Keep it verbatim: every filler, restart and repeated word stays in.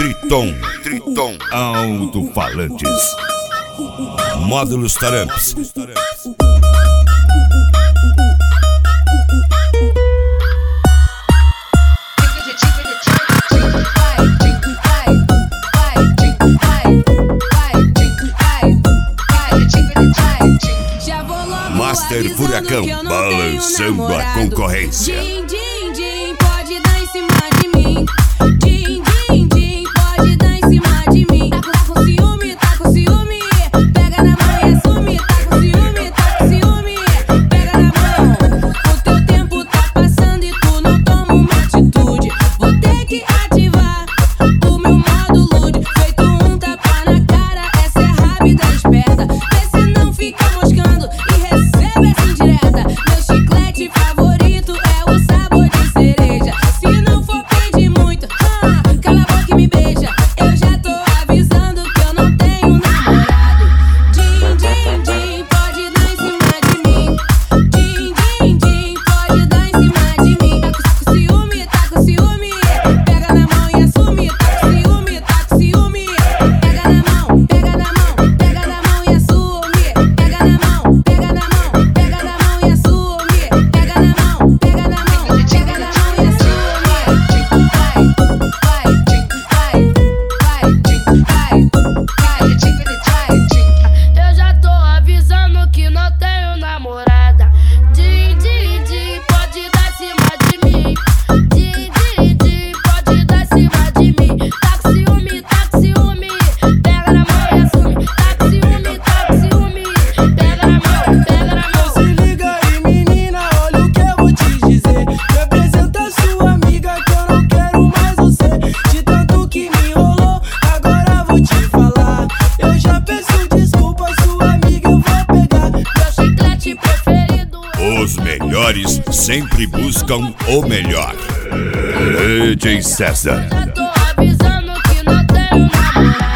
Triton, Triton, alto-falantes, módulos Taramps. Master Furacão, balançando a concorrência. Din, din, din, pode dar em cima de mim. Din, din, din, pode dar em cima de mim. Tá com, tá com ciúme, tá com ciúme. Pega na mão e assume. Tá com ciúme, tá com ciúme. Pega na mão. O teu tempo tá passando e tu não toma uma atitude. Vou ter que ativar o meu modo lude. Feito um tapa na cara, essa é rápida e esperta. Vê se não fica moscando e recebe essa indireta. Meu chiclete favorito é o sabor de cereja. Se não for pedir muito, ah, cala a boca e me beija. Eu já tô avisando que eu não tenho namorado. Din, din, din, pode dar em cima de mim. Din, din, din, pode dar em cima de mim. Tá com ciúme, tá com ciúme. Pega na mão e assume. Tá com ciúme, tá com ciúme. Pega na mão, pega na mão, pega na mão e assume. Pega na mão, pega na mão, pega na mão e assume. Pega na mão, pega na mão, pega na mão e assume. Eu já tô avisando que não tenho namorada. Din, din, din, pode dar em cima de mim. Din, din, din, pode dar em cima de mim. Tá com ciúme, tá com ciúme. Pega na mão e assume. Tá com ciúme, tá com ciúme. Pega na mão, pega na mão. Se liga aí, menina, olha o que eu vou te dizer. Me apresenta sua amiga que eu não quero mais você. De tanto que me enrolou, agora vou te falar. Eu já peço desculpa, sua amiga eu vou pegar. Meu chiclete preferido. Os melhores sempre buscam o melhor. D J César. Já tô avisando que não tenho namorada.